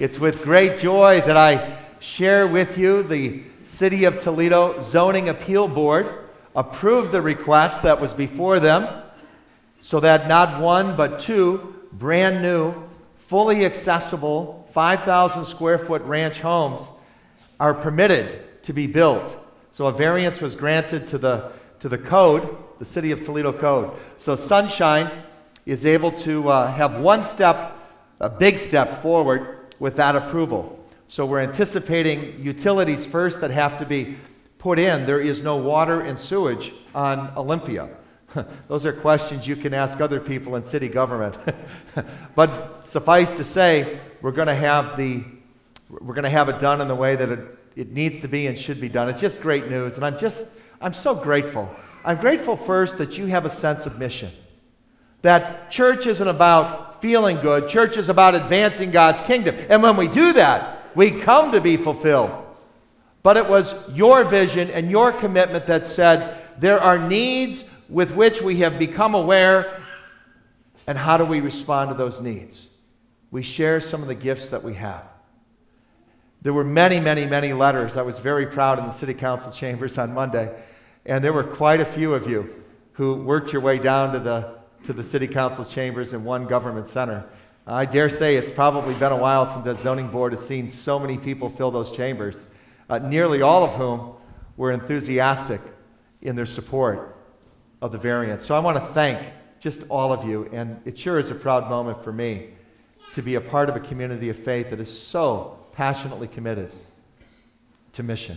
It's with great joy that I share with you the City of Toledo Zoning Appeal Board approved the request that was before them so that not one but two brand new, fully accessible 5,000 square foot ranch homes are permitted to be built. So a variance was granted to the code, the City of Toledo code. So Sunshine is able to have one step, a big step forward with that approval. So we're anticipating utilities first that have to be put in. There is no water and sewage on Olympia. Those are questions you can ask other people in city government. But suffice to say, we're going to have it done in the way that it needs to be and should be done. It's just great news, and I'm so grateful. I'm grateful first that you have a sense of mission. That church isn't about feeling good. Church is about advancing God's kingdom. And when we do that, we come to be fulfilled. But it was your vision and your commitment that said there are needs with which we have become aware, and how do we respond to those needs? We share some of the gifts that we have. There were many, many, many letters. I was very proud in the city council chambers on Monday, and there were quite a few of you who worked your way down to the city council chambers in one government center. I dare say it's probably been a while since the zoning board has seen so many people fill those chambers, nearly all of whom were enthusiastic in their support of the variance. So I want to thank just all of you, and it sure is a proud moment for me to be a part of a community of faith that is so passionately committed to mission.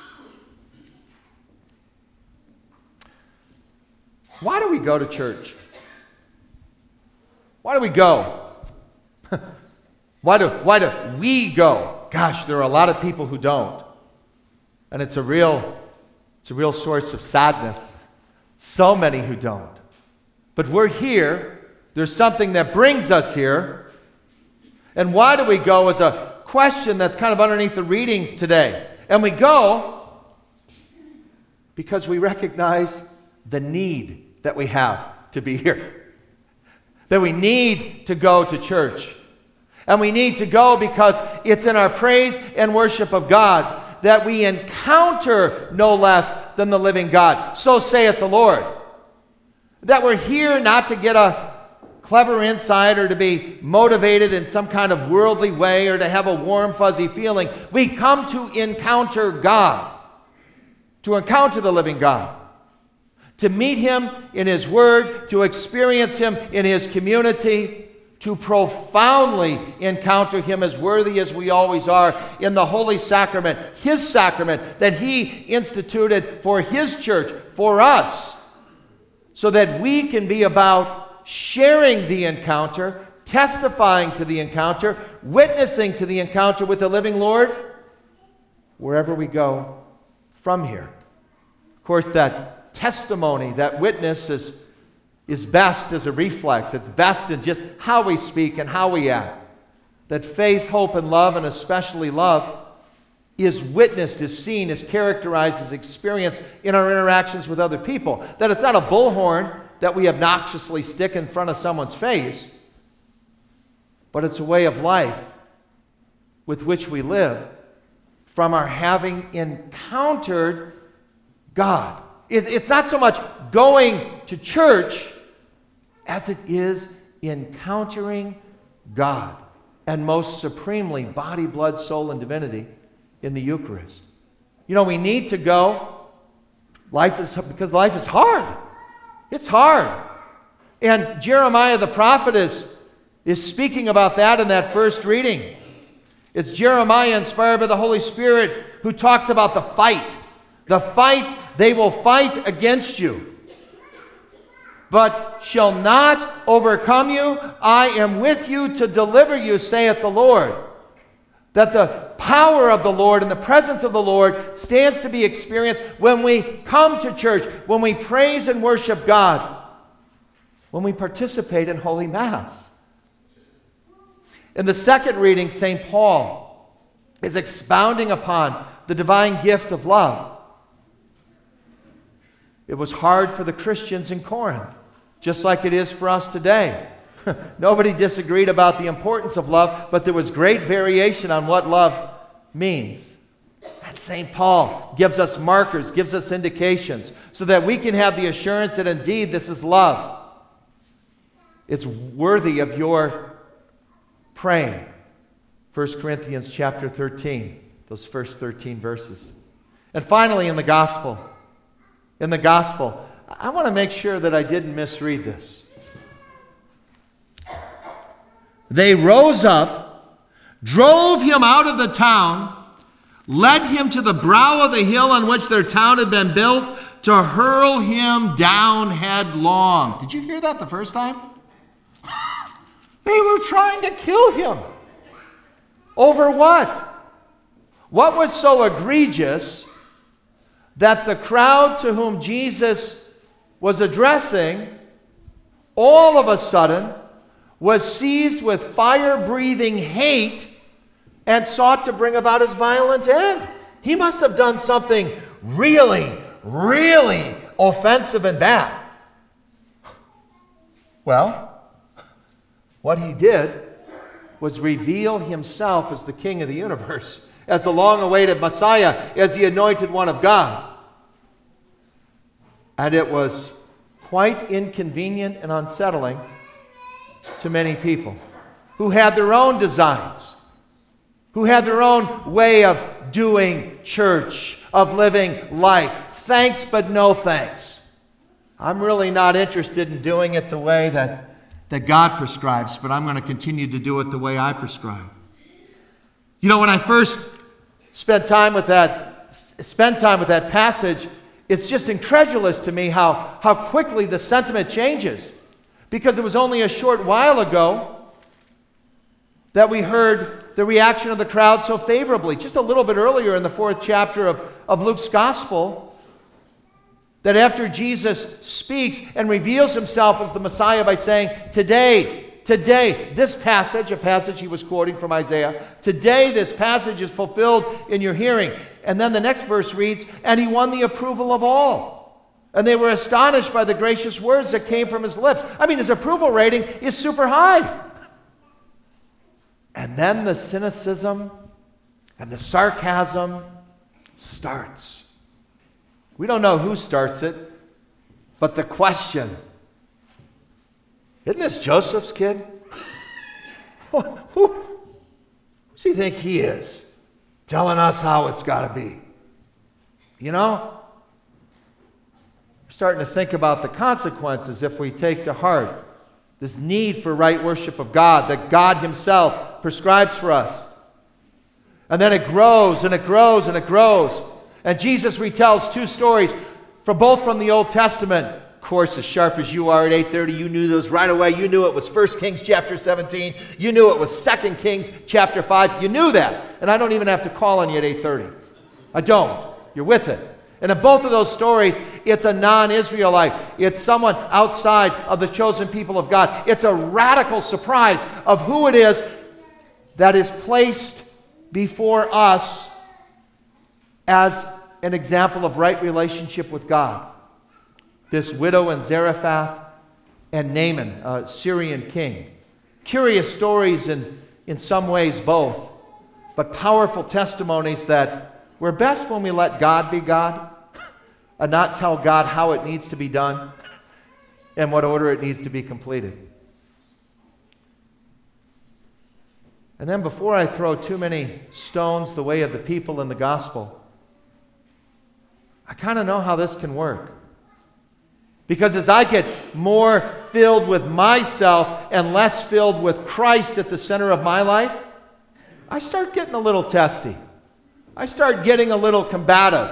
Why do we go to church? Why do we go? Why do we go? Gosh, there are a lot of people who don't. And it's a real source of sadness. So many who don't. But we're here. There's something that brings us here. And why do we go is a question that's kind of underneath the readings today. And we go because we recognize the need that we have to be here. That we need to go to church. And we need to go because it's in our praise and worship of God that we encounter no less than the living God. So saith the Lord. That we're here not to get a clever insight or to be motivated in some kind of worldly way or to have a warm, fuzzy feeling. We come to encounter God, to encounter the living God, to meet Him in His Word, to experience Him in His community, to profoundly encounter Him as worthy as we always are in the Holy Sacrament, His sacrament that He instituted for His church, for us, so that we can be about sharing the encounter, testifying to the encounter, witnessing to the encounter with the living Lord, wherever we go from here. Of course, that testimony, that witness is best as a reflex. It's best in just how we speak and how we act. That faith, hope, and love, and especially love, is witnessed, is seen, is characterized, is experienced in our interactions with other people. That it's not a bullhorn that we obnoxiously stick in front of someone's face, but it's a way of life with which we live from our having encountered God. It's not so much going to church as it is encountering God, and most supremely body, blood, soul, and divinity in the Eucharist. You know, we need to go. Because life is hard. It's hard. And Jeremiah the prophet is speaking about that in that first reading. It's Jeremiah, inspired by the Holy Spirit, who talks about the fight. The fight, they will fight against you, but shall not overcome you. I am with you to deliver you, saith the Lord. That the power of the Lord and the presence of the Lord stands to be experienced when we come to church, when we praise and worship God, when we participate in Holy Mass. In the second reading, St. Paul is expounding upon the divine gift of love. It was hard for the Christians in Corinth, just like it is for us today. Nobody disagreed about the importance of love, but there was great variation on what love means. And St. Paul gives us markers, gives us indications, so that we can have the assurance that indeed this is love. It's worthy of your praying. 1 Corinthians chapter 13, those first 13 verses. And finally, in the gospel, I want to make sure that I didn't misread this. They rose up, drove him out of the town, led him to the brow of the hill on which their town had been built, to hurl him down headlong. Did you hear that the first time? They were trying to kill him. Over what? What was so egregious that the crowd to whom Jesus was addressing all of a sudden was seized with fire-breathing hate and sought to bring about his violent end? He must have done something really, really offensive and bad. Well, what he did was reveal himself as the King of the universe, as the long-awaited Messiah, as the anointed one of God. And it was quite inconvenient and unsettling to many people who had their own designs, who had their own way of doing church, of living life. Thanks, but no thanks. I'm really not interested in doing it the way that God prescribes, but I'm going to continue to do it the way I prescribe. You know, when I first spent time with that passage, it's just incredulous to me how quickly the sentiment changes. Because it was only a short while ago that we heard the reaction of the crowd so favorably. Just a little bit earlier in the 4th chapter of Luke's Gospel, that after Jesus speaks and reveals himself as the Messiah by saying, today, this passage, a passage he was quoting from Isaiah, today this passage is fulfilled in your hearing. And then the next verse reads, and he won the approval of all. And they were astonished by the gracious words that came from his lips. I mean, his approval rating is super high. And then the cynicism and the sarcasm starts. We don't know who starts it, but the question, isn't this Joseph's kid? Who does he think he is? Telling us how it's got to be. You know? We're starting to think about the consequences if we take to heart this need for right worship of God that God himself prescribes for us. And then it grows and it grows and it grows. And Jesus retells 2 stories both from the Old Testament. Of course, as sharp as you are at 8:30, you knew those right away. You knew it was 1 Kings chapter 17. You knew it was 2 Kings chapter 5. You knew that. And I don't even have to call on you at 8:30. I don't. You're with it. And in both of those stories, it's a non-Israelite. It's someone outside of the chosen people of God. It's a radical surprise of who it is that is placed before us as an example of right relationship with God. This widow in Zarephath and Naaman, a Syrian king. Curious stories in some ways both, but powerful testimonies that we're best when we let God be God and not tell God how it needs to be done and what order it needs to be completed. And then before I throw too many stones the way of the people in the gospel, I kind of know how this can work. Because as I get more filled with myself and less filled with Christ at the center of my life, I start getting a little testy. I start getting a little combative.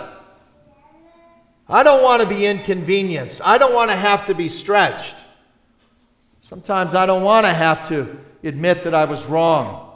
I don't want to be inconvenienced. I don't want to have to be stretched. Sometimes I don't want to have to admit that I was wrong.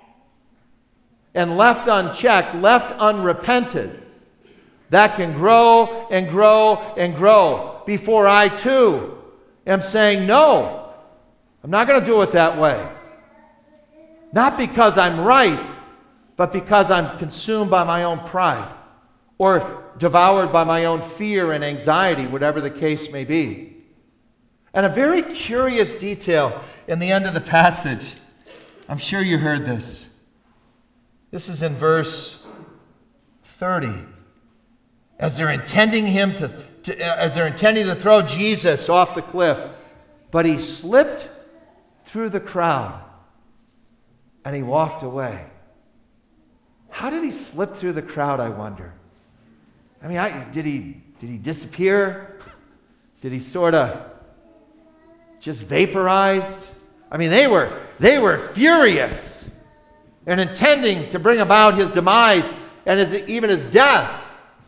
And left unchecked, left unrepented, that can grow and grow and grow before I too am saying, no, I'm not going to do it that way. Not because I'm right, but because I'm consumed by my own pride or devoured by my own fear and anxiety, whatever the case may be. And a very curious detail in the end of the passage. I'm sure you heard this. This is in verse 30. As they're intending to throw Jesus off the cliff, but he slipped through the crowd and he walked away. How did he slip through the crowd, I wonder? I mean, did he disappear? Did he sort of just vaporize? I mean, they were furious and intending to bring about his demise and even his death.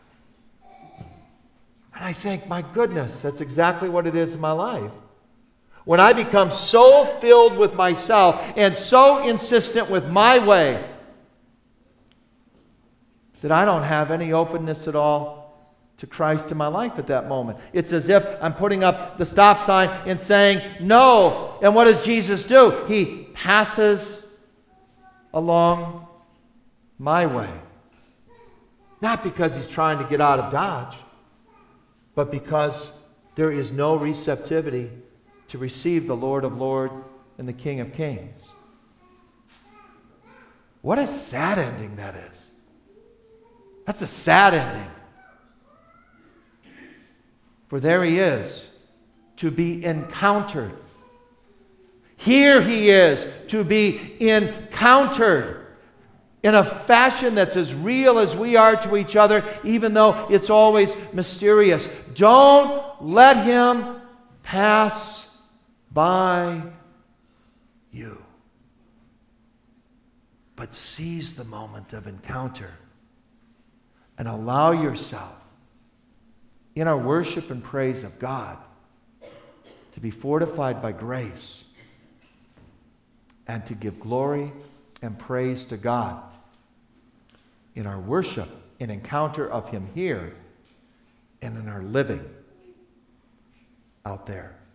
And I think, my goodness, that's exactly what it is in my life. When I become so filled with myself and so insistent with my way that I don't have any openness at all to Christ in my life at that moment. It's as if I'm putting up the stop sign and saying no. And what does Jesus do? He passes along my way. Not because he's trying to get out of Dodge, but because there is no receptivity to receive the Lord of Lords and the King of Kings. What a sad ending that is. That's a sad ending. For there he is, to be encountered. Here he is, to be encountered in a fashion that's as real as we are to each other, even though it's always mysterious. Don't let him pass by you, but seize the moment of encounter and allow yourself in our worship and praise of God to be fortified by grace and to give glory and praise to God in our worship and encounter of him here and in our living out there.